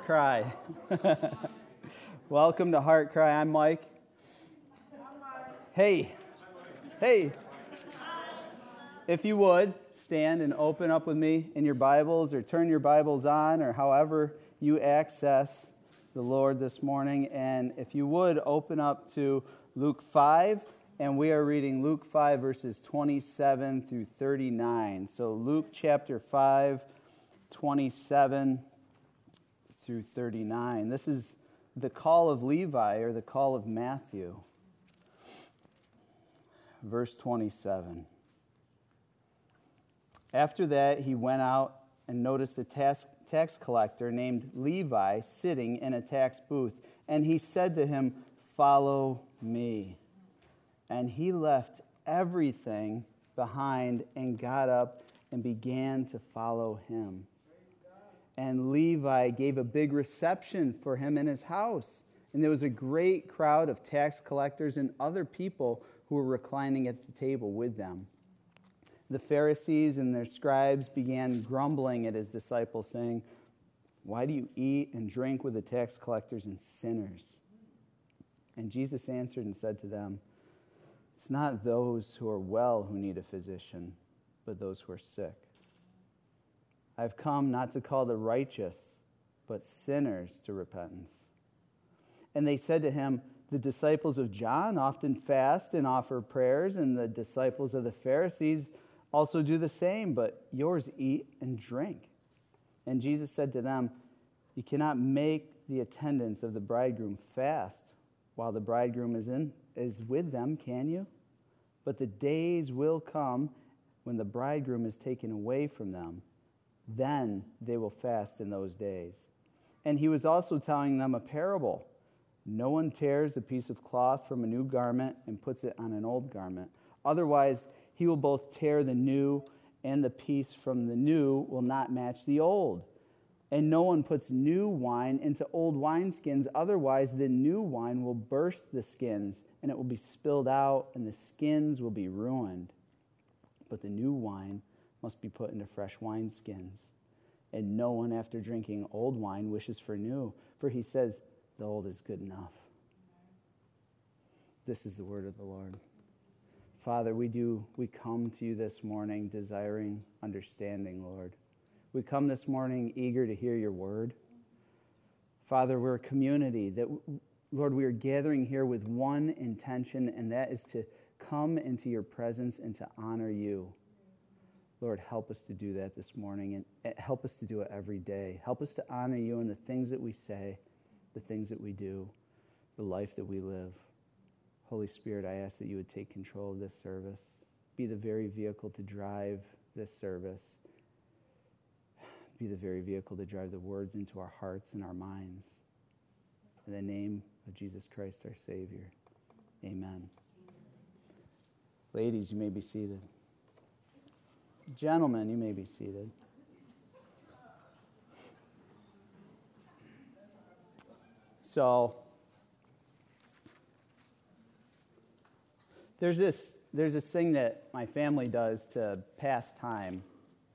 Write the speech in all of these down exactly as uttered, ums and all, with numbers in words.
Heart Cry. Welcome to Heart Cry. I'm Mike. Hey. Hey. If you would, stand and open up with me in your Bibles or turn your Bibles on or however you access the Lord this morning. And if you would, open up to Luke five. And we are reading Luke five, verses twenty-seven through thirty-nine. So Luke chapter five, twenty-seven through thirty-nine. This is the call of Levi, or the call of Matthew. Verse twenty-seven. After that, he went out and noticed a tax, tax collector named Levi sitting in a tax booth. And he said to him, "Follow me." And he left everything behind and got up and began to follow him. And Levi gave a big reception for him in his house. And there was a great crowd of tax collectors and other people who were reclining at the table with them. The Pharisees and their scribes began grumbling at his disciples, saying, "Why do you eat and drink with the tax collectors and sinners?" And Jesus answered and said to them, "It's not those who are well who need a physician, but those who are sick. I've come not to call the righteous, but sinners to repentance." And they said to him, "The disciples of John often fast and offer prayers, and the disciples of the Pharisees also do the same, but yours eat and drink." And Jesus said to them, "You cannot make the attendants of the bridegroom fast while the bridegroom is in is with them, can you? But the days will come when the bridegroom is taken away from them. Then they will fast in those days." And he was also telling them a parable. "No one tears a piece of cloth from a new garment and puts it on an old garment. Otherwise, he will both tear the new, and the piece from the new will not match the old. And no one puts new wine into old wineskins. Otherwise, the new wine will burst the skins, and it will be spilled out, and the skins will be ruined. But the new wine must be put into fresh wineskins. And no one, after drinking old wine, wishes for new, for he says, 'The old is good enough.'" This is the word of the Lord. Father, we do we come to you this morning desiring understanding, Lord. We come this morning eager to hear your word. Father, we're a community that, Lord, we are gathering here with one intention, and that is to come into your presence and to honor you. Lord, help us to do that this morning, and help us to do it every day. Help us to honor you in the things that we say, the things that we do, the life that we live. Holy Spirit, I ask that you would take control of this service. Be the very vehicle to drive this service. Be the very vehicle to drive the words into our hearts and our minds. In the name of Jesus Christ, our Savior. Amen. Ladies, you may be seated. Gentlemen, you may be seated. So, there's this there's this thing that my family does to pass time.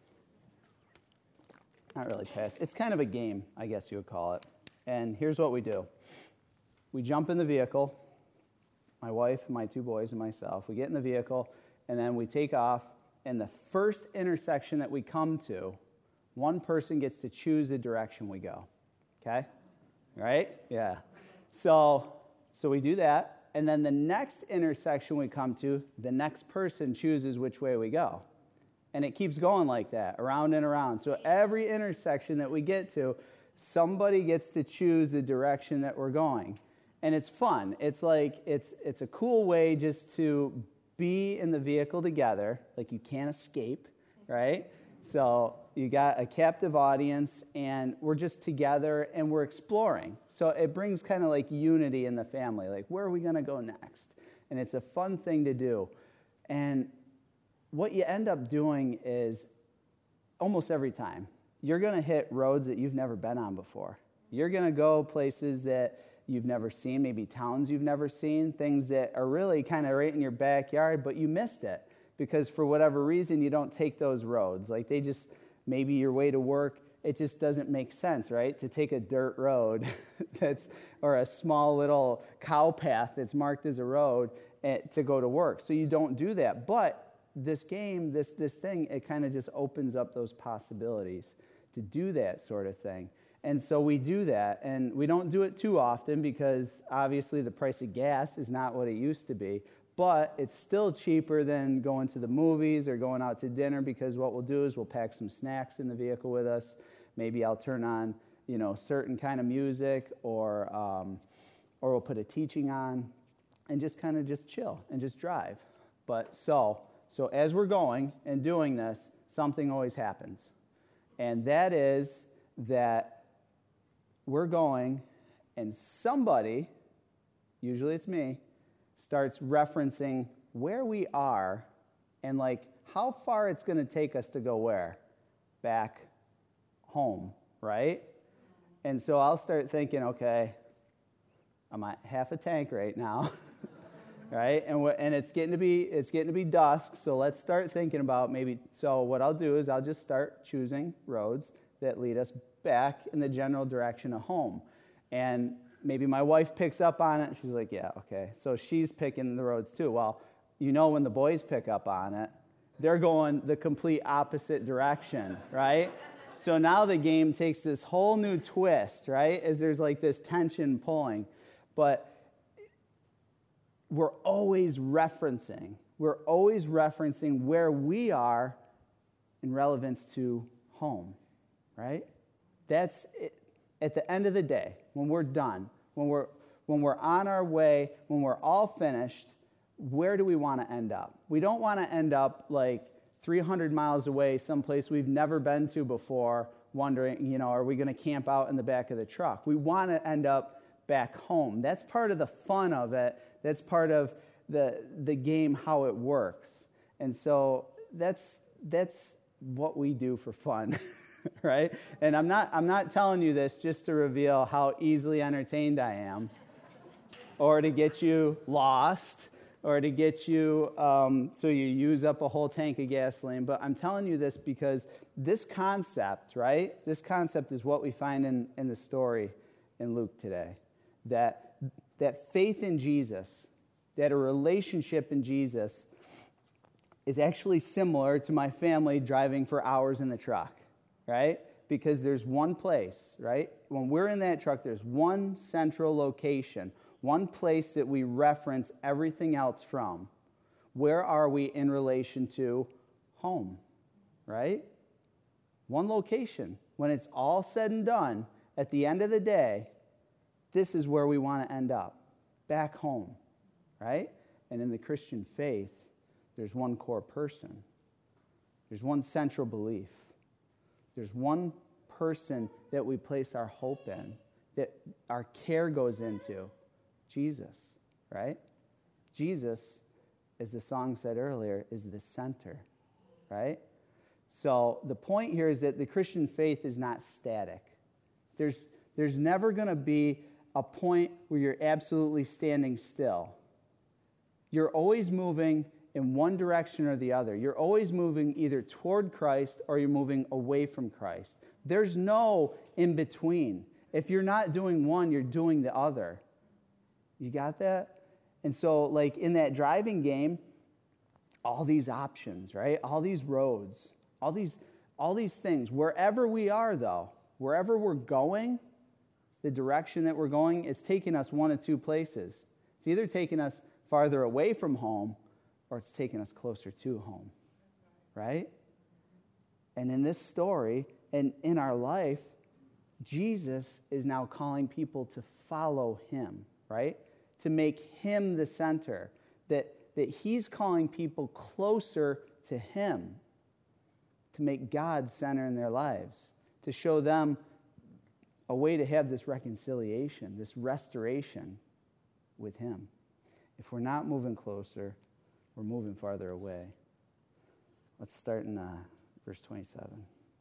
Not really pass. It's kind of a game, I guess you would call it. And here's what we do. We jump in the vehicle, my wife, my two boys, and myself. We get in the vehicle, and then we take off. And the first intersection that we come to, one person gets to choose the direction we go. Okay? Right? Yeah. So, so we do that. And then the next intersection we come to, the next person chooses which way we go. And it keeps going like that, around and around. So every intersection that we get to, somebody gets to choose the direction that we're going. And it's fun. It's like, it's it's a cool way just to be in the vehicle together. Like, you can't escape, right? So you got a captive audience, and we're just together, and we're exploring. So it brings kind of like unity in the family. Like, where are we going to go next? And it's a fun thing to do. And what you end up doing is, almost every time, you're going to hit roads that you've never been on before. You're going to go places that you've never seen, maybe towns you've never seen, things that are really kind of right in your backyard, but you missed it because for whatever reason you don't take those roads. Like, they just, maybe your way to work it just doesn't make sense, right? To take a dirt road that's, or a small little cow path that's marked as a road eh, to go to work. So you don't do that. But this game, this, this thing, it kind of just opens up those possibilities to do that sort of thing. And so we do that, and we don't do it too often because obviously the price of gas is not what it used to be. But it's still cheaper than going to the movies or going out to dinner, because what we'll do is we'll pack some snacks in the vehicle with us. Maybe I'll turn on, you know, certain kind of music, or um, or we'll put a teaching on and just kind of just chill and just drive. But so, so as we're going and doing this, something always happens. And that is that we're going and somebody, usually it's me, starts referencing where we are and like how far it's going to take us to go where? Back home, right? And so I'll start thinking, okay, I'm at half a tank right now, right? And wh- and it's getting to be it's getting to be dusk, so let's start thinking about maybe. So what I'll do is I'll just start choosing roads that lead us back in the general direction of home, and maybe my wife picks up on it, and she's like, yeah, okay. So she's picking the roads too. Well, you know when the boys pick up on it, they're going the complete opposite direction, right? So now the game takes this whole new twist, right? As there's like this tension pulling. But we're always referencing, we're always referencing where we are in relevance to home, right? That's it. At the end of the day, when we're done, when we're when we're on our way, when we're all finished, where do we want to end up? We don't want to end up like three hundred miles away, someplace we've never been to before, wondering, you know, are we going to camp out in the back of the truck? We want to end up back home. That's part of the fun of it. That's part of the the game, how it works. And so that's that's what we do for fun. Right? And I'm not I'm not telling you this just to reveal how easily entertained I am, or to get you lost, or to get you um, so you use up a whole tank of gasoline. But I'm telling you this because this concept, right? This concept is what we find in, in the story in Luke today. That that faith in Jesus, that a relationship in Jesus is actually similar to my family driving for hours in the truck. Right? Because there's one place, right? When we're in that truck, there's one central location, one place that we reference everything else from. Where are we in relation to home, right? One location. When it's all said and done, at the end of the day, this is where we want to end up, back home, right? And in the Christian faith, there's one core person. There's one central belief. There's one person that we place our hope in, that our care goes into, Jesus, right? Jesus, as the song said earlier, is the center, right? So the point here is that the Christian faith is not static. There's, there's never going to be a point where you're absolutely standing still. You're always moving in one direction or the other. You're always moving either toward Christ or you're moving away from Christ. There's no in between. If you're not doing one, you're doing the other. You got that? And so, like in that driving game, all these options, right? All these roads, all these, all these things. Wherever we are, though, wherever we're going, the direction that we're going, it's taking us one of two places. It's either taking us farther away from home, or it's taking us closer to home, right? And in this story, and in our life, Jesus is now calling people to follow him, right? To make him the center, that, that he's calling people closer to him, to make God center in their lives, to show them a way to have this reconciliation, this restoration with him. If we're not moving closer, we're moving farther away. Let's start in uh, verse twenty-seven.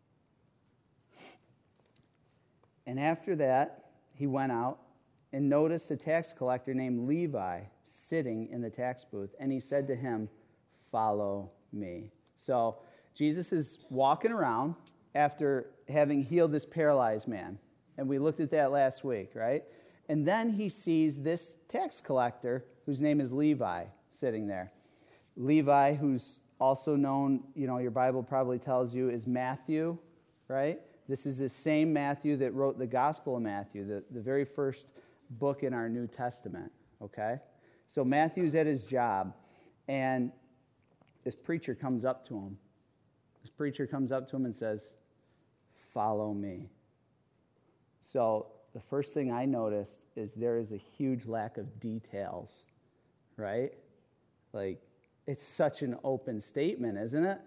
And after that, he went out and noticed a tax collector named Levi sitting in the tax booth. And he said to him, "Follow me." So Jesus is walking around, after having healed this paralyzed man. And we looked at that last week, right? And then he sees this tax collector whose name is Levi sitting there. Levi, who's also known, you know, your Bible probably tells you, is Matthew, right? This is the same Matthew that wrote the Gospel of Matthew, the, the very first book in our New Testament, okay? So Matthew's at his job, and this preacher comes up to him. This preacher comes up to him and says, "Follow me." So the first thing I noticed is there is a huge lack of details, right? Like, it's such an open statement, isn't it?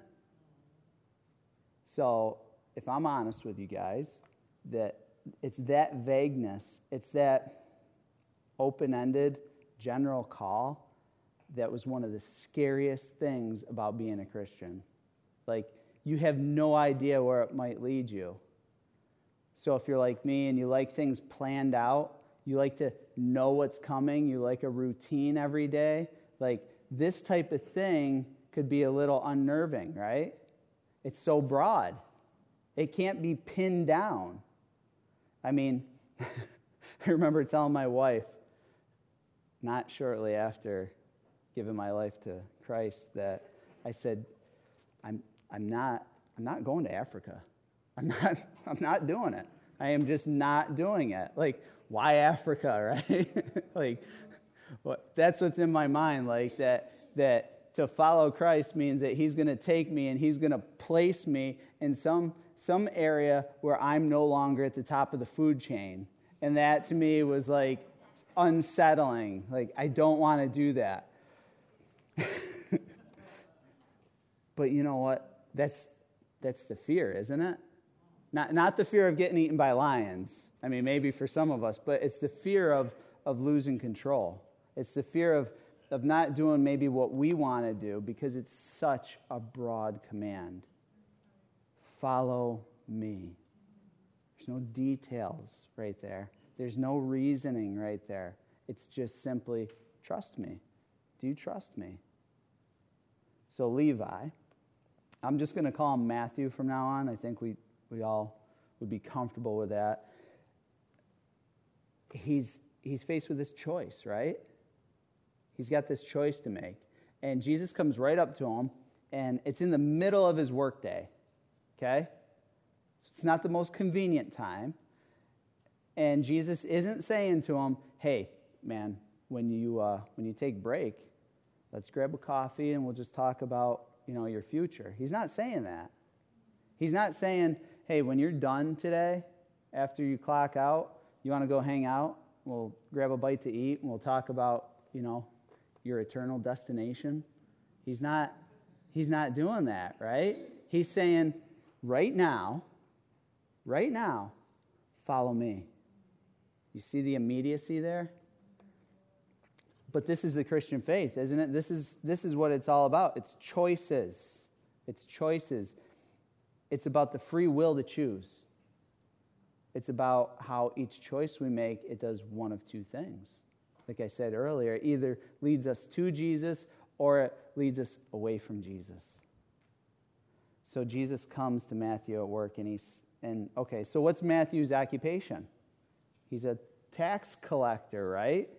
So if I'm honest with you guys, that it's that vagueness, it's that open-ended general call that was one of the scariest things about being a Christian. Like, you have no idea where it might lead you. So if you're like me and you like things planned out, you like to know what's coming, you like a routine every day, like this type of thing could be a little unnerving, right? It's so broad. It can't be pinned down. I mean, I remember telling my wife, not shortly after giving my life to Christ, that I said, I'm I'm not I'm not going to Africa. I'm not I'm not doing it. I am just not doing it. Like, why Africa, right? Like, what, that's what's in my mind, like that that to follow Christ means that he's going to take me and he's going to place me in some some area where I'm no longer at the top of the food chain. And that to me was like unsettling. Like, I don't want to do that. But you know what? That's that's the fear, isn't it? Not not the fear of getting eaten by lions. I mean, maybe for some of us, but it's the fear of, of losing control. It's the fear of, of not doing maybe what we want to do because it's such a broad command. Follow me. There's no details right there. There's no reasoning right there. It's just simply, trust me. Do you trust me? So Levi, I'm just going to call him Matthew from now on. I think we, we all would be comfortable with that. He's, he's faced with this choice, right? He's got this choice to make. And Jesus comes right up to him, and it's in the middle of his workday, okay? So it's not the most convenient time. And Jesus isn't saying to him, hey, man, when you uh, when you take break, let's grab a coffee and we'll just talk about, you know, your future. He's not saying that. He's not saying, hey, when you're done today, after you clock out, you want to go hang out? We'll grab a bite to eat and we'll talk about, you know, your eternal destination. He's not, he's not doing that, right? He's saying, right now, right now, follow me. You see the immediacy there? But this is the Christian faith, isn't it? This is this is what it's all about. It's choices. It's choices. It's about the free will to choose. It's about how each choice we make, it does one of two things. Like I said earlier, it either leads us to Jesus or it leads us away from Jesus. So Jesus comes to Matthew at work and he's, and okay, so what's Matthew's occupation? He's a tax collector, right?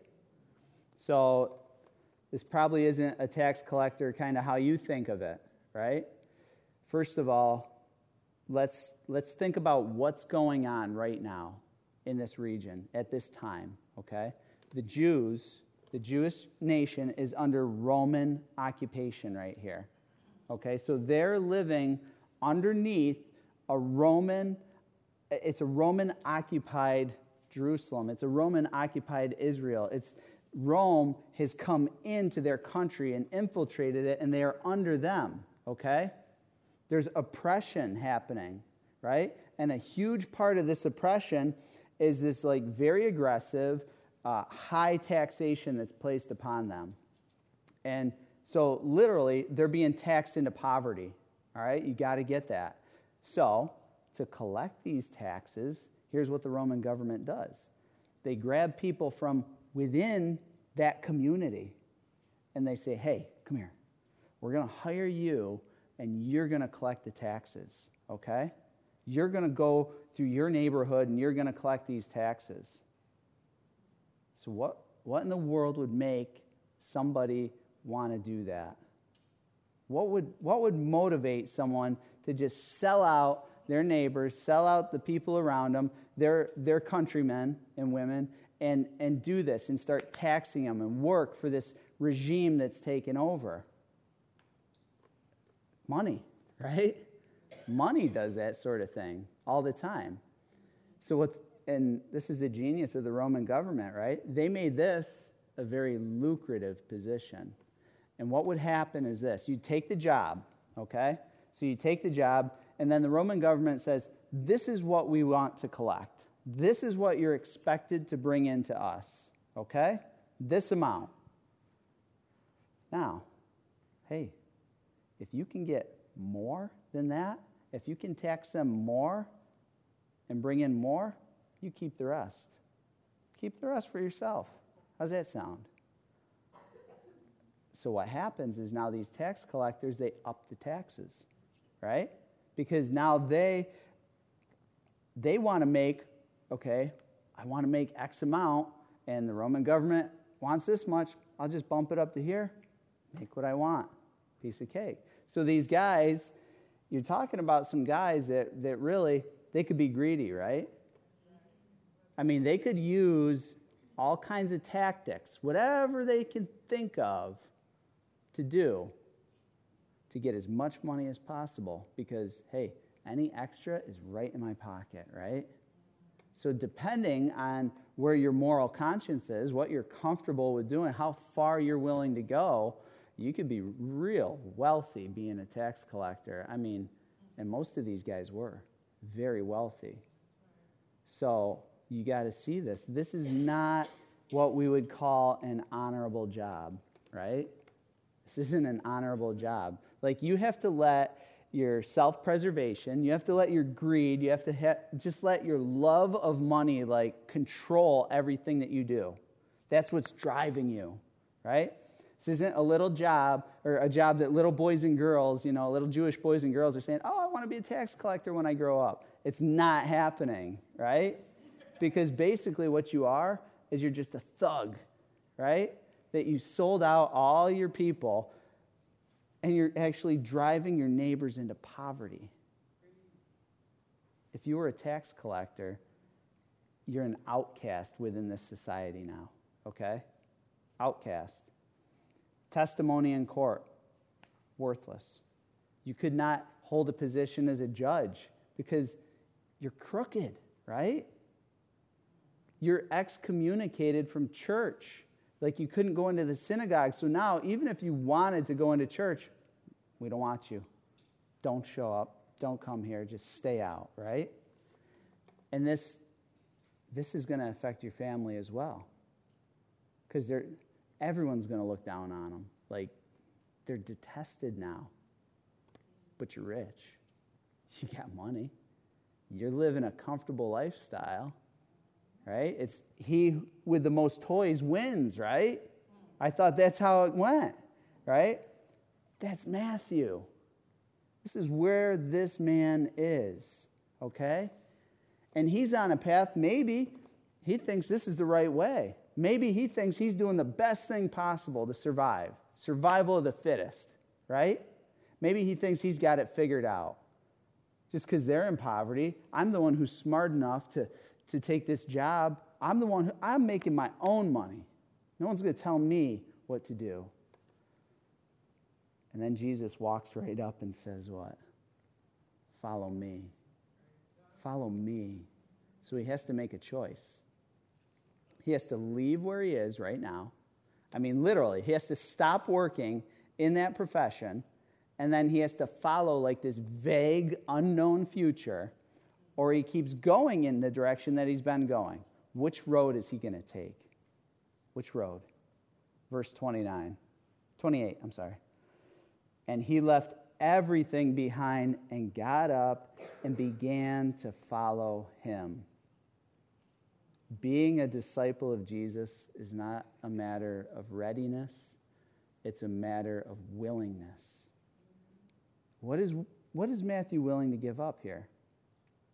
So this probably isn't a tax collector kind of how you think of it, right? First of all, let's let's think about what's going on right now in this region at this time, okay? The Jews, the Jewish nation is under Roman occupation right here, okay? So they're living underneath a Roman, it's a Roman-occupied Jerusalem. It's a Roman-occupied Israel. It's Rome has come into their country and infiltrated it, and they are under them, okay? There's oppression happening, right? And a huge part of this oppression is this, like, very aggressive, uh, high taxation that's placed upon them. And so, literally, they're being taxed into poverty, all right? You got to get that. So, to collect these taxes, here's what the Roman government does. They grab people from within that community, and they say, hey, come here. We're going to hire you, and you're going to collect the taxes, okay? You're going to go through your neighborhood and you're going to collect these taxes. So what, what in the world would make somebody want to do that? What would, what would motivate someone to just sell out their neighbors, sell out the people around them, their, their countrymen and women, and, and do this and start taxing them and work for this regime that's taken over? Money, right? Money does that sort of thing all the time. So what, and this is the genius of the Roman government, right? They made this a very lucrative position. And what would happen is this. You take the job, okay? So you take the job, and then the Roman government says, this is what we want to collect. This is what you're expected to bring into us, okay? This amount. Now, hey, if you can get more than that, if you can tax them more and bring in more, you keep the rest. Keep the rest for yourself. How's that sound? So what happens is now these tax collectors, they up the taxes, right? Because now they they want to make, okay, I want to make X amount, and the Roman government wants this much. I'll just bump it up to here, make what I want, piece of cake. So these guys, you're talking about some guys that, that really, they could be greedy, right? I mean, they could use all kinds of tactics, whatever they can think of to do to get as much money as possible because, hey, any extra is right in my pocket, right? So depending on where your moral conscience is, what you're comfortable with doing, how far you're willing to go, you could be real wealthy being a tax collector. I mean, and most of these guys were very wealthy. So you got to see this. This is not what we would call an honorable job, right? This isn't an honorable job. Like, you have to let your self-preservation, you have to let your greed, you have to ha- just let your love of money, like, control everything that you do. That's what's driving you, right? This isn't a little job, or a job that little boys and girls, you know, little Jewish boys and girls are saying, oh, I want to be a tax collector when I grow up. It's not happening, right? Because basically what you are is you're just a thug, right? That you sold out all your people, and you're actually driving your neighbors into poverty. If you were a tax collector, you're an outcast within this society now, okay? Outcast. Testimony in court, worthless. You could not hold a position as a judge because you're crooked, right? You're excommunicated from church. Like, you couldn't go into the synagogue. So now, even if you wanted to go into church, we don't want you. Don't show up. Don't come here. Just stay out, right? And this, this is going to affect your family as well. Because they're... everyone's going to look down on them. Like, they're detested now. But you're rich. You got money. You're living a comfortable lifestyle, right? It's he with the most toys wins, right? I thought that's how it went, right? That's Matthew. This is where this man is, okay? And he's on a path, maybe he thinks this is the right way. Maybe he thinks he's doing the best thing possible to survive. Survival of the fittest, right? Maybe he thinks he's got it figured out. Just because they're in poverty, I'm the one who's smart enough to, to take this job. I'm the one who, I'm making my own money. No one's going to tell me what to do. And then Jesus walks right up and says what? Follow me. Follow me. So he has to make a choice. He has to leave where he is right now. I mean, literally, he has to stop working in that profession, and then he has to follow like this vague, unknown future, or he keeps going in the direction that he's been going. Which road is he going to take? Which road? Verse twenty-nine. twenty-eight, I'm sorry. And he left everything behind and got up and began to follow him. Being a disciple of Jesus is not a matter of readiness. It's a matter of willingness. What is, what is Matthew willing to give up here?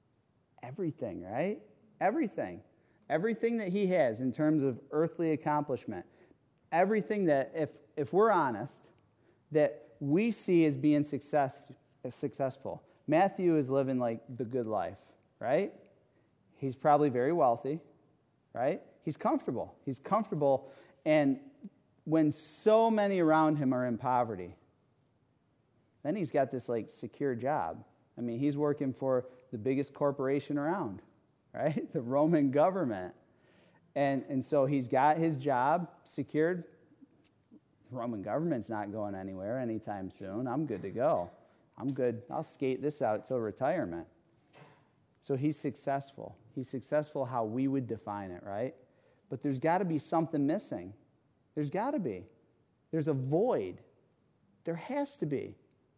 everything, right? Everything. Everything that he has in terms of earthly accomplishment. Everything that, if, if we're honest, that we see as being success, as successful. Matthew is living like the good life, right? He's probably very wealthy, right? He's comfortable. He's comfortable. And when so many around him are in poverty, then he's got this like secure job. I mean, he's working for the biggest corporation around, right? The Roman government. And, and so he's got his job secured. The Roman government's not going anywhere anytime soon. I'm good to go. I'm good. I'll skate this out till retirement. So he's successful. He's successful how we would define it, right? But there's got to be something missing. There's got to be. There's a void. There has to be.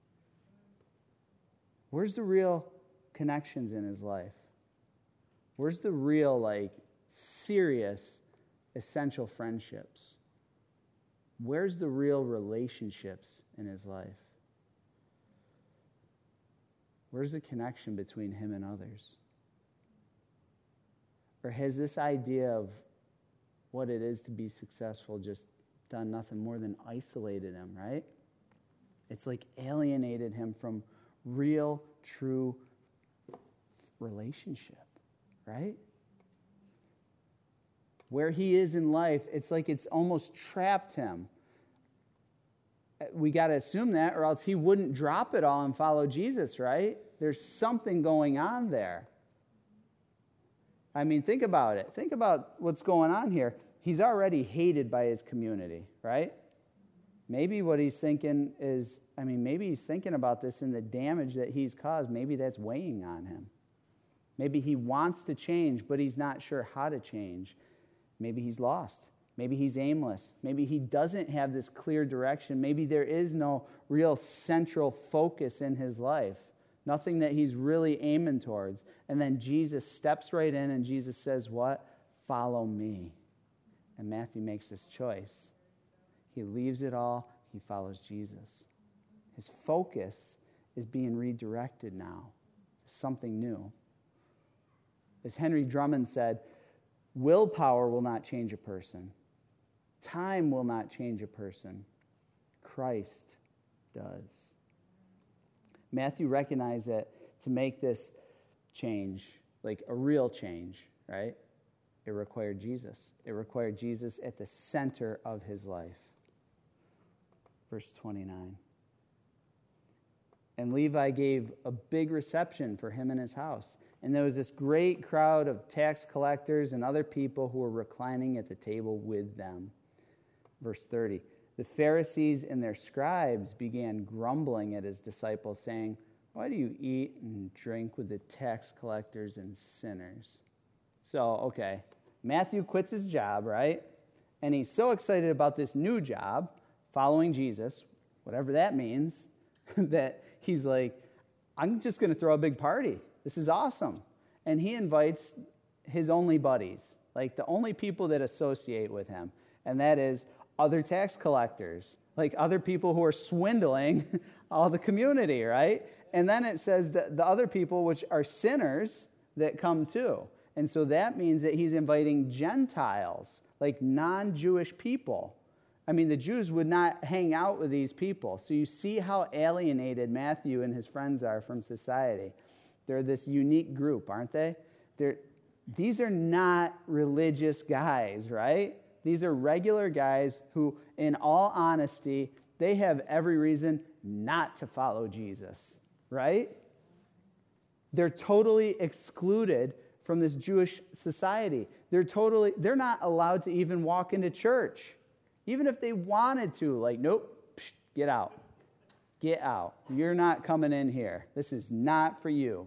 Where's the real connections in his life? Where's the real, like, serious, essential friendships? Where's the real relationships in his life? Where's the connection between him and others? Or has this idea of what it is to be successful just done nothing more than isolated him, right? It's like alienated him from real, true relationship, right? Where he is in life, it's like it's almost trapped him. We got to assume that, or else he wouldn't drop it all and follow Jesus, right? There's something going on there. I mean, think about it. Think about what's going on here. He's already hated by his community, right? Maybe what he's thinking is, I mean, maybe he's thinking about this and the damage that he's caused. Maybe that's weighing on him. Maybe he wants to change, but he's not sure how to change. Maybe he's lost. Maybe he's aimless. Maybe he doesn't have this clear direction. Maybe there is no real central focus in his life. Nothing that he's really aiming towards. And then Jesus steps right in and Jesus says, what? Follow me. And Matthew makes this choice. He leaves it all. He follows Jesus. His focus is being redirected now to something new. As Henry Drummond said, willpower will not change a person. Time will not change a person. Christ does. Matthew recognized that to make this change, like a real change, right? It required Jesus. It required Jesus at the center of his life. Verse twenty-nine. And Levi gave a big reception for him and his house. And there was this great crowd of tax collectors and other people who were reclining at the table with them. Verse thirty. The Pharisees and their scribes began grumbling at his disciples, saying, why do you eat and drink with the tax collectors and sinners? So, okay, Matthew quits his job, right? And he's so excited about this new job, following Jesus, whatever that means, that he's like, I'm just going to throw a big party. This is awesome. And he invites his only buddies, like the only people that associate with him, and that is other tax collectors, like other people who are swindling all the community, right? And then it says that the other people, which are sinners, that come too. And so that means that he's inviting Gentiles, like non-Jewish people. I mean, the Jews would not hang out with these people. So you see how alienated Matthew and his friends are from society. They're this unique group, aren't they? They're, these are not religious guys, right? These are regular guys who, in all honesty, they have every reason not to follow Jesus, right? They're totally excluded from this Jewish society. They're totally, they're not allowed to even walk into church. Even if they wanted to, like, nope, psh, get out. Get out. You're not coming in here. This is not for you.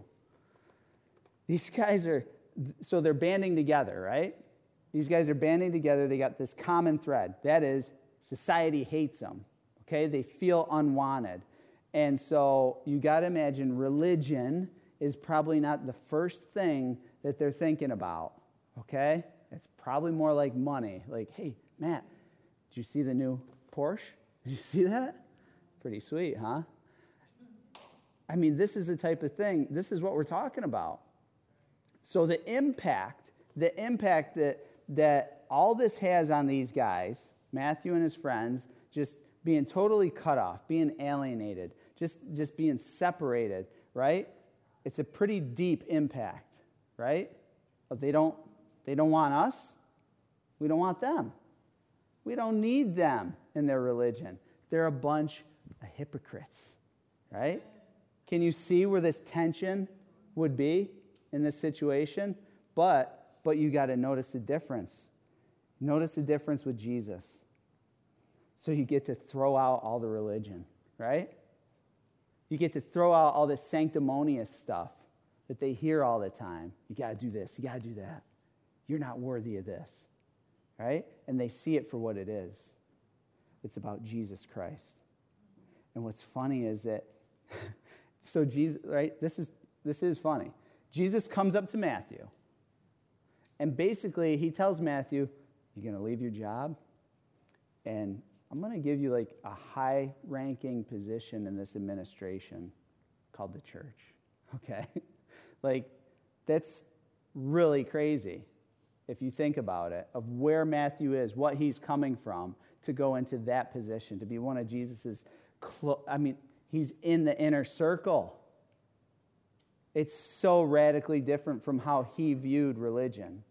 These guys are, so they're banding together, right? These guys are banding together. They got this common thread. That is, society hates them, okay? They feel unwanted. And so you got to imagine religion is probably not the first thing that they're thinking about, okay? It's probably more like money. Like, hey, Matt, did you see the new Porsche? Did you see that? Pretty sweet, huh? I mean, this is the type of thing, this is what we're talking about. So the impact, the impact that, that all this has on these guys, Matthew and his friends, just being totally cut off, being alienated, just, just being separated, right? It's a pretty deep impact, right? But they don't, they don't want us. We don't want them. We don't need them in their religion. They're a bunch of hypocrites, right? Can you see where this tension would be in this situation? But, but you got to notice the difference. Notice the difference with Jesus. So you get to throw out all the religion, right? You get to throw out all the sanctimonious stuff that they hear all the time. You got to do this. You got to do that. You're not worthy of this, right? And they see it for what it is. It's about Jesus Christ. And what's funny is that, so Jesus, right? This is this is funny. Jesus comes up to Matthew, and basically he tells Matthew, "You're going to leave your job, and I'm going to give you like a high-ranking position in this administration called the church." Okay? Like, that's really crazy if you think about it, of where Matthew is, what he's coming from to go into that position, to be one of Jesus's, clo- I mean, he's in the inner circle. It's so radically different from how he viewed religion.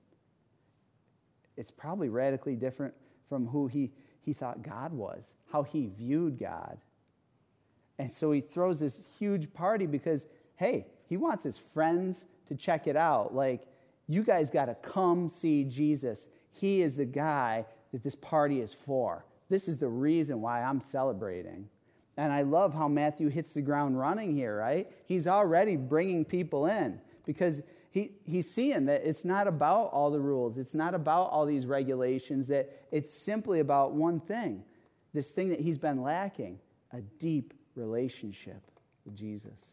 It's probably radically different from who he, he thought God was, how he viewed God. And so he throws this huge party because, hey, he wants his friends to check it out. Like, you guys got to come see Jesus. He is the guy that this party is for. This is the reason why I'm celebrating. And I love how Matthew hits the ground running here, right? He's already bringing people in because he, he's seeing that it's not about all the rules. It's not about all these regulations, that it's simply about one thing, this thing that he's been lacking, a deep relationship with Jesus.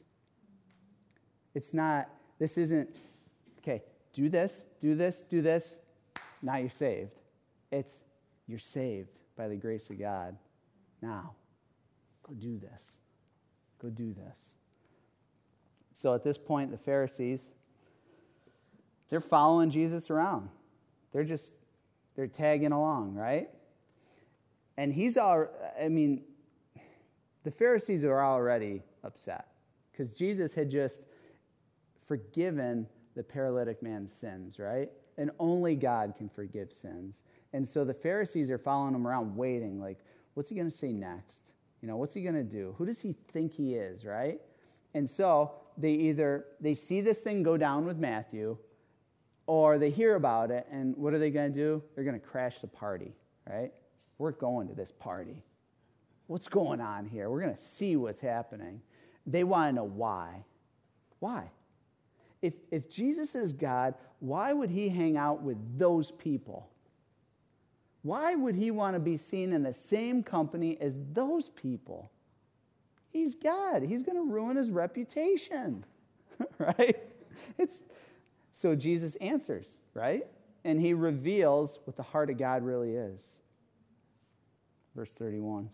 It's not, this isn't, okay, do this, do this, do this, now you're saved. It's, you're saved by the grace of God. Now, go do this. Go do this. So at this point, the Pharisees, they're following Jesus around. They're just, they're tagging along, right? And he's all, I mean, the Pharisees are already upset because Jesus had just forgiven the paralytic man's sins, right? And only God can forgive sins. And so the Pharisees are following him around, waiting, like, what's he going to say next? You know, what's he going to do? Who does he think he is, right? And so they either, they see this thing go down with Matthew, or they hear about it, and what are they going to do? They're going to crash the party, right? We're going to this party. What's going on here? We're going to see what's happening. They want to know why. Why? If, if Jesus is God, why would he hang out with those people? Why would he want to be seen in the same company as those people? He's God. He's going to ruin his reputation, right? It's so Jesus answers, right? And he reveals what the heart of God really is. Verse thirty-one.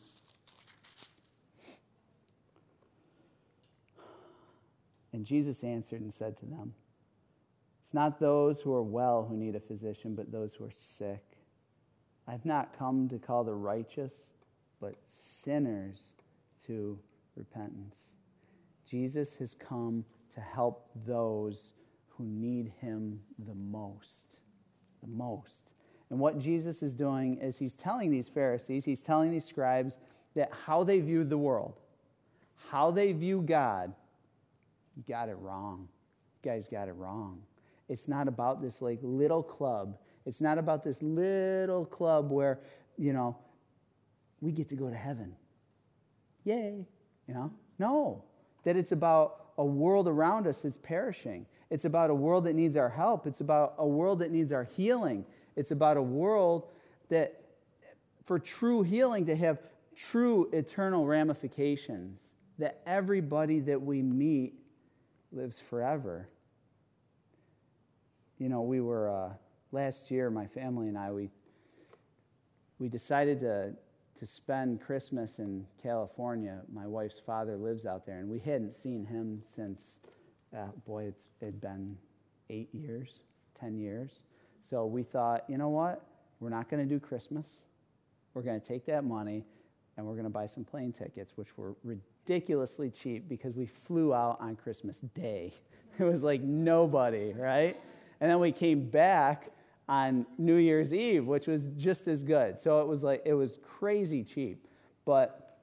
And Jesus answered and said to them, "It's not those who are well who need a physician, but those who are sick. I've not come to call the righteous, but sinners to repentance." Jesus has come to help those who need him the most. The most. And what Jesus is doing is he's telling these Pharisees, he's telling these scribes that how they viewed the world, how they view God, you got it wrong. You guys got it wrong. It's not about this like little club. It's not about this little club where, you know, we get to go to heaven. Yay. You know? No. That it's about a world around us that's perishing. It's about a world that needs our help. It's about a world that needs our healing. It's about a world that, for true healing, to have true eternal ramifications, that everybody that we meet lives forever. You know, we were, uh, last year, my family and I, we we decided to, to spend Christmas in California. My wife's father lives out there, and we hadn't seen him since, uh, boy, it's, it had been eight years, ten years. So we thought, you know what? We're not going to do Christmas. We're going to take that money and we're going to buy some plane tickets, which were ridiculously cheap because we flew out on Christmas Day. It was like nobody, right? And then we came back on New Year's Eve, which was just as good. So it was like, it was crazy cheap. But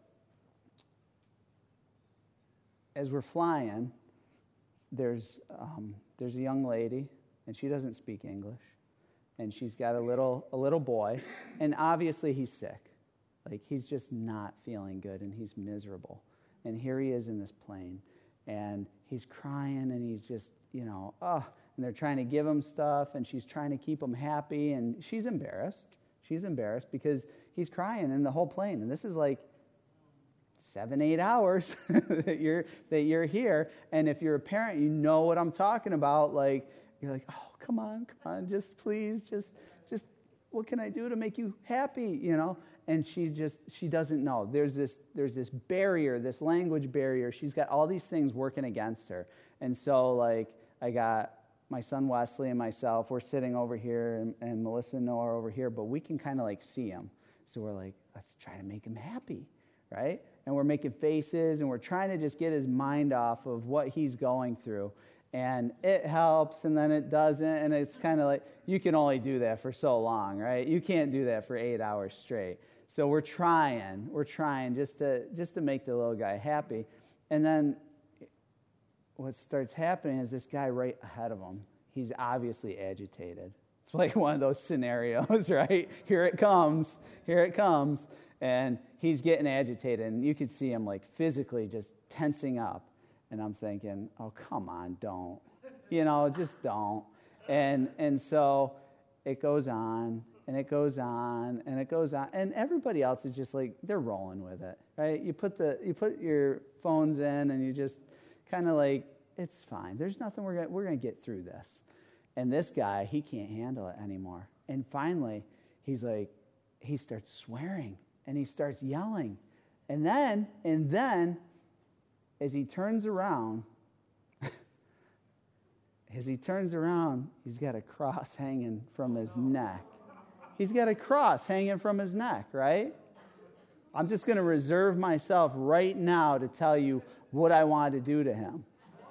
as we're flying, there's um, there's a young lady, and she doesn't speak English, and she's got a little a little boy, and obviously he's sick. Like, he's just not feeling good, and he's miserable. And here he is in this plane, and he's crying, and he's just, you know, oh, and they're trying to give him stuff, and she's trying to keep him happy, and she's embarrassed. She's embarrassed because he's crying in the whole plane, and this is like seven, eight hours that you're that you're here, and if you're a parent, you know what I'm talking about. Like, you're like, oh, come on, come on, just please, just, just, what can I do to make you happy, you know? And she just, she doesn't know. There's this, there's this barrier, this language barrier. She's got all these things working against her. And so, like, I got my son Wesley and myself, we're sitting over here, and, and Melissa and Noah are over here, but we can kind of, like, see him. So we're like, let's try to make him happy, right? And we're making faces, and we're trying to just get his mind off of what he's going through. And it helps, and then it doesn't, and it's kind of like, you can only do that for so long, right? You can't do that for eight hours straight. So we're trying, we're trying just to just to make the little guy happy. And then what starts happening is this guy right ahead of him, he's obviously agitated. It's like one of those scenarios, right? Here it comes, here it comes. And he's getting agitated, and you could see him like physically just tensing up. And I'm thinking, oh, come on, don't. You know, just don't. And and so it goes on, and it goes on, and it goes on. And everybody else is just like, they're rolling with it, right? You put the you put your phones in, and you just kind of like, it's fine. There's nothing, we're gonna, we're going to get through this. And this guy, he can't handle it anymore. And finally, he's like, he starts swearing, and he starts yelling. And then, and then, as he turns around, as he turns around, he's got a cross hanging from his neck. He's got a cross hanging from his neck, right? I'm just going to reserve myself right now to tell you what I want to do to him.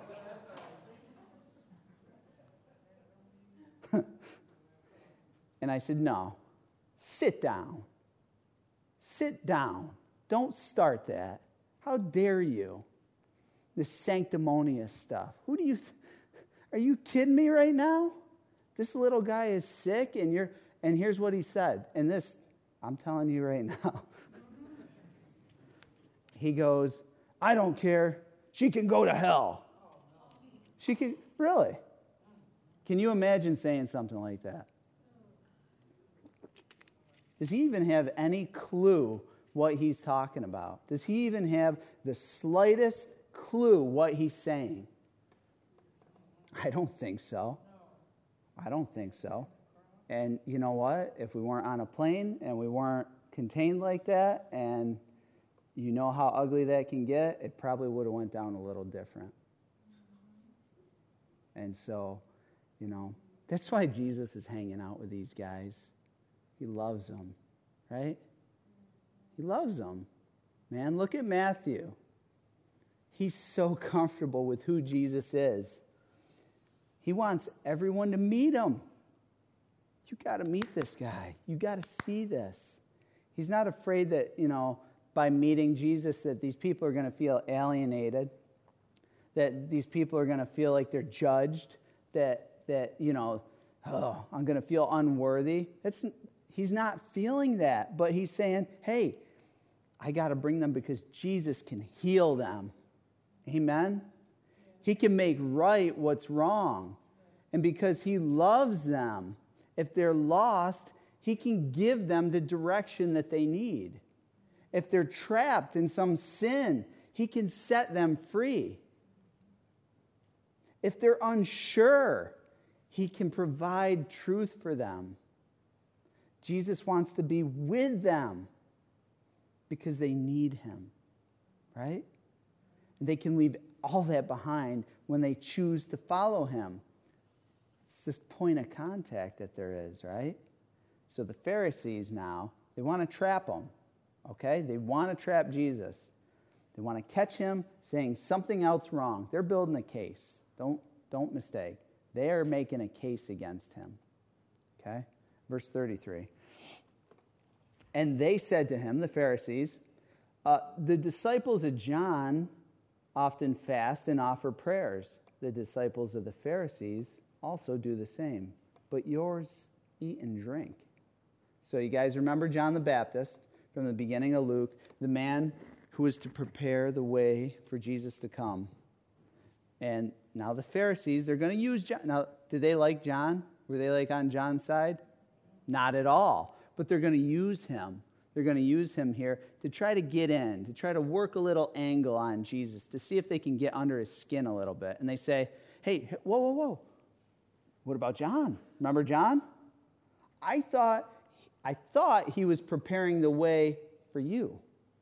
And I said, no, sit down. Sit down. Don't start that. How dare you? This sanctimonious stuff. Who do you, th- are you kidding me right now? This little guy is sick, and you're, and here's what he said. And this, I'm telling you right now. He goes, I don't care. She can go to hell. She can, really? Can you imagine saying something like that? Does he even have any clue what he's talking about? Does he even have the slightest clue what he's saying? I don't think so. I don't think so. And you know what? If we weren't on a plane and we weren't contained like that, and you know how ugly that can get, it probably would have went down a little different. And so, you know, that's why Jesus is hanging out with these guys. He loves them, right? He loves them. Man, look at Matthew. He's so comfortable with who Jesus is. He wants everyone to meet him. You got to meet this guy. You got to see this. He's not afraid that, you know, by meeting Jesus that these people are going to feel alienated, that these people are going to feel like they're judged, that, that you know, oh, I'm going to feel unworthy. It's, he's not feeling that, but he's saying, hey, I got to bring them because Jesus can heal them. Amen? He can make right what's wrong. And because he loves them, if they're lost, he can give them the direction that they need. If they're trapped in some sin, he can set them free. If they're unsure, he can provide truth for them. Jesus wants to be with them because they need him, right? And they can leave all that behind when they choose to follow him. It's this point of contact that there is, right? So the Pharisees now, they want to trap him, okay? They want to trap Jesus. They want to catch him saying something else wrong. They're building a case. Don't, don't mistake. They are making a case against him, okay? Verse thirty-three. And they said to him, the Pharisees, uh, the disciples of John often fast and offer prayers. The disciples of the Pharisees also do the same. But yours eat and drink. So you guys remember John the Baptist from the beginning of Luke, the man who was to prepare the way for Jesus to come. And now the Pharisees, they're going to use John. Now, did they like John? Were they like on John's side? Not at all. But they're going to use him. They're going to use him here to try to get in, to try to work a little angle on Jesus, to see if they can get under his skin a little bit. And they say, hey, whoa, whoa, whoa. What about John? Remember John? I thought, I thought he was preparing the way for you.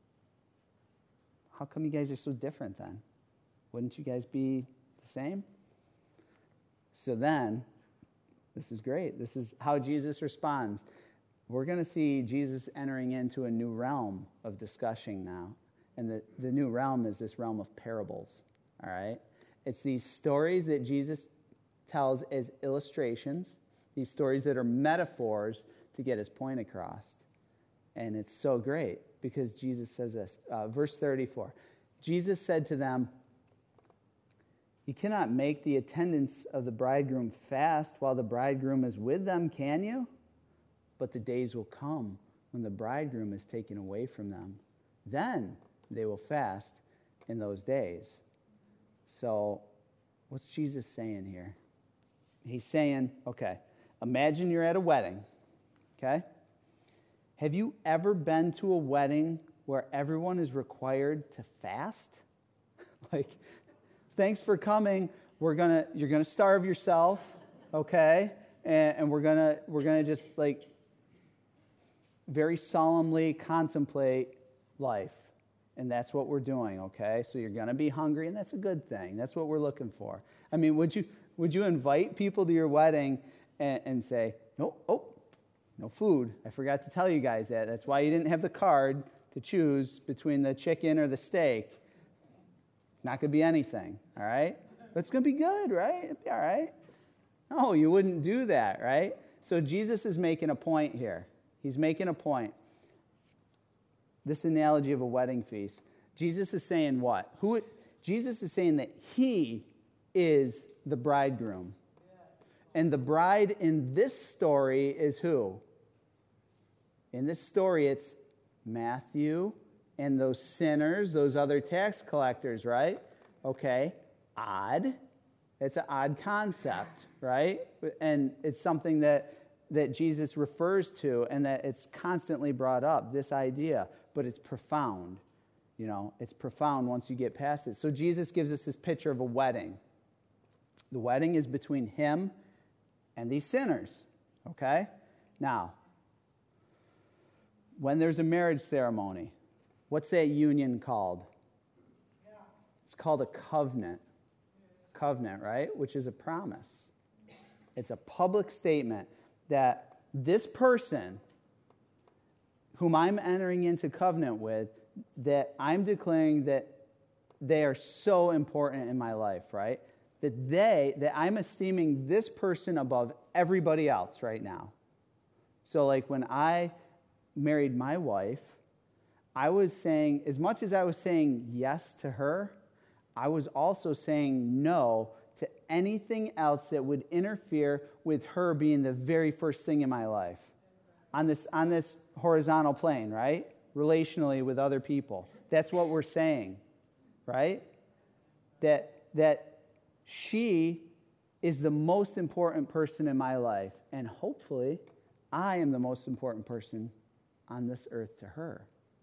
How come you guys are so different then? Wouldn't you guys be the same? So then, this is great. This is how Jesus responds. We're going to see Jesus entering into a new realm of discussion now. And the, the new realm is this realm of parables, all right? It's these stories that Jesus tells as illustrations, these stories that are metaphors to get his point across. And it's so great because Jesus says this, uh, verse thirty-four. Jesus said to them, you cannot make the attendants of the bridegroom fast while the bridegroom is with them, can you? But the days will come when the bridegroom is taken away from them. Then they will fast in those days. So what's Jesus saying here? He's saying, okay, imagine you're at a wedding, okay? Have you ever been to a wedding where everyone is required to fast? Like, thanks for coming. We're gonna, you're gonna starve yourself, okay? And, and we're gonna, we're gonna just like very solemnly contemplate life. And that's what we're doing, okay? So you're gonna be hungry, and that's a good thing. That's what we're looking for. I mean, would you would you invite people to your wedding and, and say, no, oh, no food. I forgot to tell you guys that. That's why you didn't have the card to choose between the chicken or the steak. It's not going to be anything, all right? But it's going to be good, right? It'll be all right. No, you wouldn't do that, right? So Jesus is making a point here. He's making a point. This analogy of a wedding feast. Jesus is saying what? Who? Jesus is saying that he is the bridegroom. And the bride in this story is who? In this story, it's Matthew and those sinners, those other tax collectors, right? Okay, odd. It's an odd concept, right? And it's something that, that Jesus refers to and that it's constantly brought up, this idea. But it's profound. You know, it's profound once you get past it. So Jesus gives us this picture of a wedding. The wedding is between him and these sinners, okay? Now, when there's a marriage ceremony, what's that union called? Yeah. It's called a covenant. Covenant, right? Which is a promise. It's a public statement that this person whom I'm entering into covenant with, that I'm declaring that they are so important in my life, right? That they, that I'm esteeming this person above everybody else right now. So like when I married my wife, I was saying, as much as I was saying yes to her, I was also saying no to anything else that would interfere with her being the very first thing in my life. On this, on this horizontal plane, right? Relationally with other people. That's what we're saying, right? That, that she is the most important person in my life, and hopefully I am the most important person on this earth to her.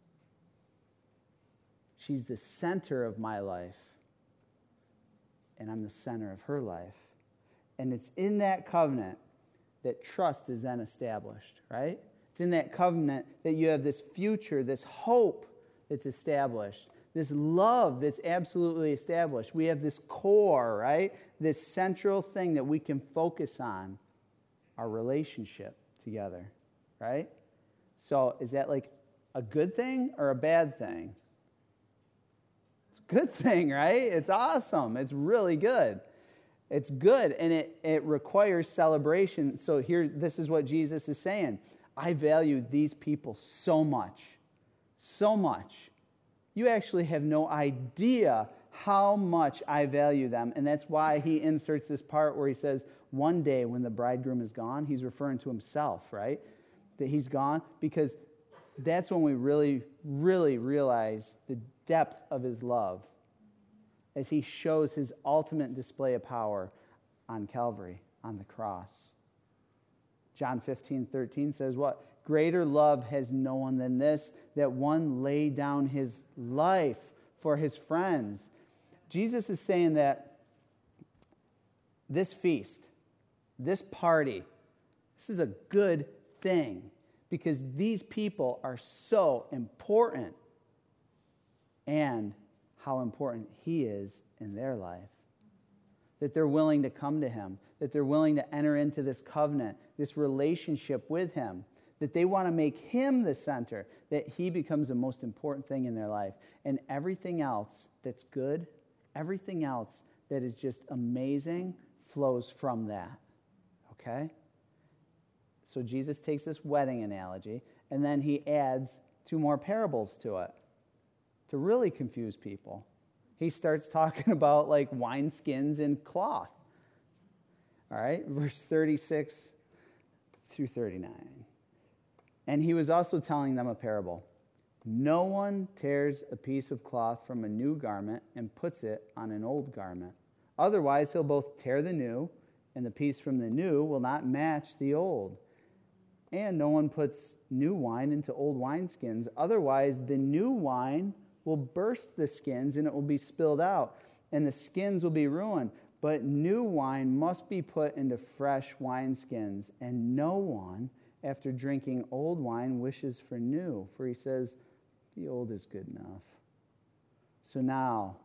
She's the center of my life, and I'm the center of her life. And it's in that covenant that trust is then established, right? It's in that covenant that you have this future, this hope that's established, this love that's absolutely established. We have this core, right? This central thing that we can focus on, our relationship together, right? So is that like a good thing or a bad thing? It's a good thing, right? It's awesome. It's really good. It's good, and it, it requires celebration. So here, this is what Jesus is saying. I value these people so much, so much. You actually have no idea how much I value them. And that's why he inserts this part where he says, one day when the bridegroom is gone, he's referring to himself, right? That he's gone, because that's when we really, really realize the depth of his love as he shows his ultimate display of power on Calvary, on the cross. John fifteen thirteen says what? Greater love has no one than this, that one lay down his life for his friends. Jesus is saying that this feast, this party, this is a good thing because these people are so important, and how important he is in their life. That they're willing to come to him, that they're willing to enter into this covenant, this relationship with him, that they want to make him the center, that he becomes the most important thing in their life. And everything else that's good, everything else that is just amazing flows from that. Okay? So Jesus takes this wedding analogy, and then he adds two more parables to it to really confuse people. He starts talking about like wineskins and cloth. All right? Verse thirty-six through thirty-nine. And he was also telling them a parable. No one tears a piece of cloth from a new garment and puts it on an old garment. Otherwise, he'll both tear the new, and the piece from the new will not match the old. And no one puts new wine into old wineskins. Otherwise, the new wine will burst the skins, and it will be spilled out, and the skins will be ruined. But new wine must be put into fresh wineskins, and no one, after drinking old wine, wishes for new, for he says, the old is good enough. So now,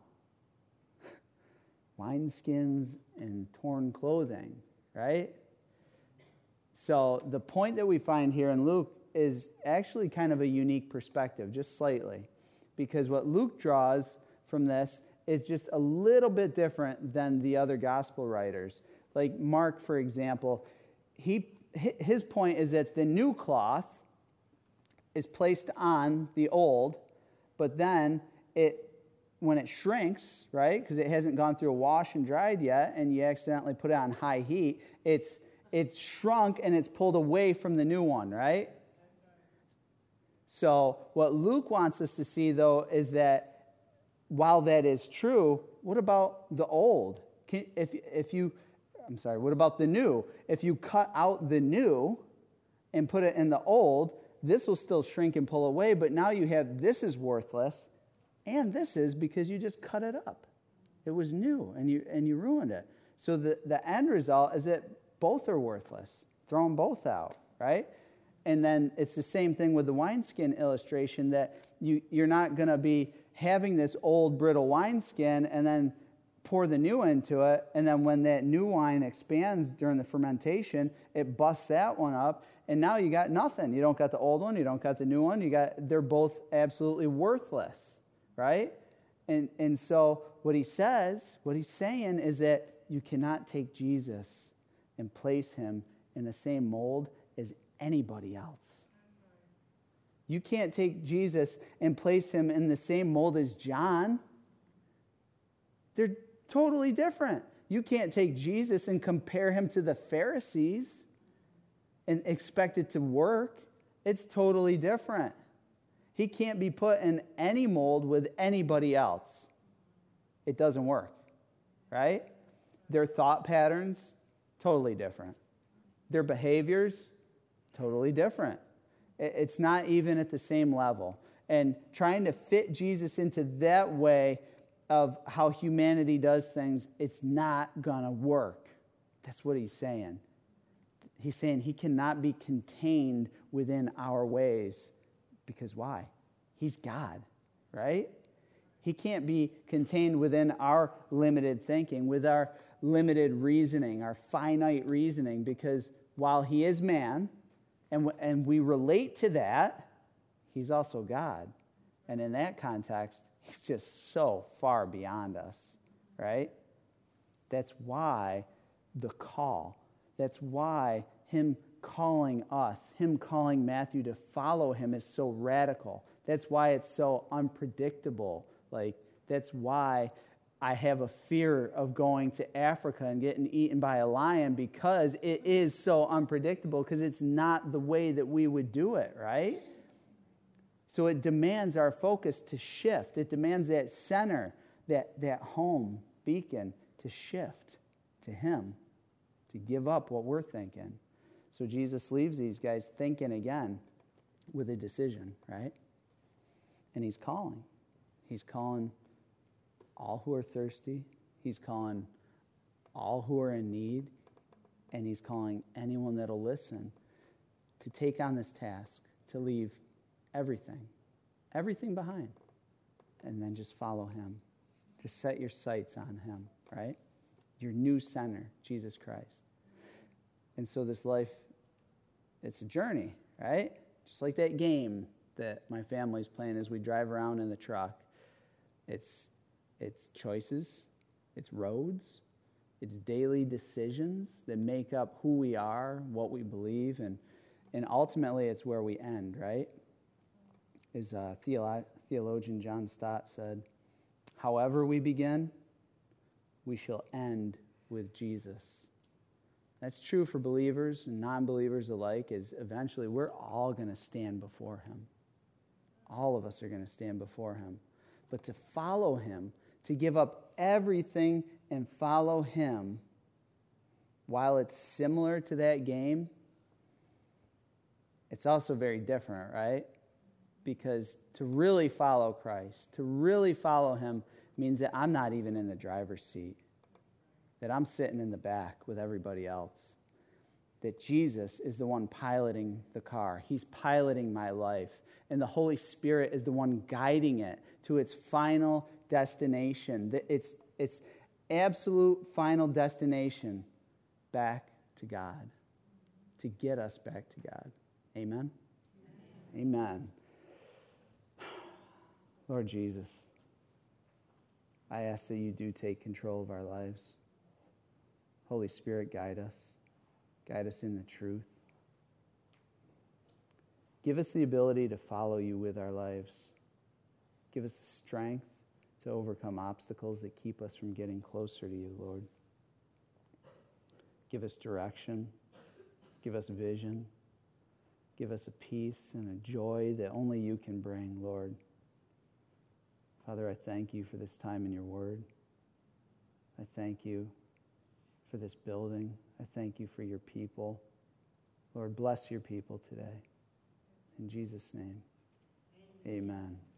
wineskins and torn clothing, right? So the point that we find here in Luke is actually kind of a unique perspective, just slightly, because what Luke draws from this is just a little bit different than the other gospel writers. Like Mark, for example, he his point is that the new cloth is placed on the old, but then it when it shrinks, right, because it hasn't gone through a wash and dried yet, and you accidentally put it on high heat, it's it's shrunk and it's pulled away from the new one, right? So what Luke wants us to see, though, is that while that is true, what about the old? Can, if if you, I'm sorry, what about the new? If you cut out the new and put it in the old, this will still shrink and pull away, but now you have this is worthless, and this is because you just cut it up. It was new, and you and you ruined it. So the, the end result is that both are worthless. Throw them both out, right? And then it's the same thing with the wineskin illustration, that you, you're not going to be having this old brittle wineskin and then pour the new into it, and then when that new wine expands during the fermentation, it busts that one up, and now you got nothing. You don't got the old one, you don't got the new one, you got they're both absolutely worthless, right? And and so what he says, what he's saying is that you cannot take Jesus and place him in the same mold as anybody else. You can't take Jesus and place him in the same mold as John. They're totally different. You can't take Jesus and compare him to the Pharisees and expect it to work. It's totally different. He can't be put in any mold with anybody else. It doesn't work, right? Their thought patterns, totally different. Their behaviors, totally different. It's not even at the same level. And trying to fit Jesus into that way of how humanity does things, it's not going to work. That's what he's saying. He's saying he cannot be contained within our ways. Because why? He's God, right? He can't be contained within our limited thinking, with our limited reasoning, our finite reasoning, because while he is man, and, and we relate to that, he's also God. And in that context, he's just so far beyond us, right? That's why the call. That's why him calling us, him calling Matthew to follow him is so radical. That's why it's so unpredictable. Like, that's why I have a fear of going to Africa and getting eaten by a lion, because it is so unpredictable, because it's not the way that we would do it, right? So it demands our focus to shift. It demands that center, that, that home beacon to shift to him, to give up what we're thinking. So Jesus leaves these guys thinking again with a decision, right? And he's calling. He's calling all who are thirsty. He's calling all who are in need. And he's calling anyone that'll listen to take on this task, to leave everything, everything behind, and then just follow him. Just set your sights on him, right? Your new center, Jesus Christ. And so this life, it's a journey, right? Just like that game that my family's playing as we drive around in the truck. It's it's choices, it's roads, it's daily decisions that make up who we are, what we believe, and and ultimately it's where we end, right? As uh, theolo- theologian John Stott said, however we begin, we shall end with Jesus. That's true for believers and non-believers alike, is eventually we're all going to stand before him. All of us are going to stand before him. But to follow him, to give up everything and follow him, while it's similar to that game, it's also very different, right? Because to really follow Christ, to really follow him, means that I'm not even in the driver's seat, that I'm sitting in the back with everybody else, that Jesus is the one piloting the car. He's piloting my life, and the Holy Spirit is the one guiding it to its final destination, its, its absolute final destination, back to God, to get us back to God. Amen? Amen. Amen. Lord Jesus, I ask that you do take control of our lives. Holy Spirit, guide us. Guide us in the truth. Give us the ability to follow you with our lives. Give us the strength to overcome obstacles that keep us from getting closer to you, Lord. Give us direction. Give us vision. Give us a peace and a joy that only you can bring, Lord. Father, I thank you for this time in your word. I thank you for this building. I thank you for your people. Lord, bless your people today. In Jesus' name, amen.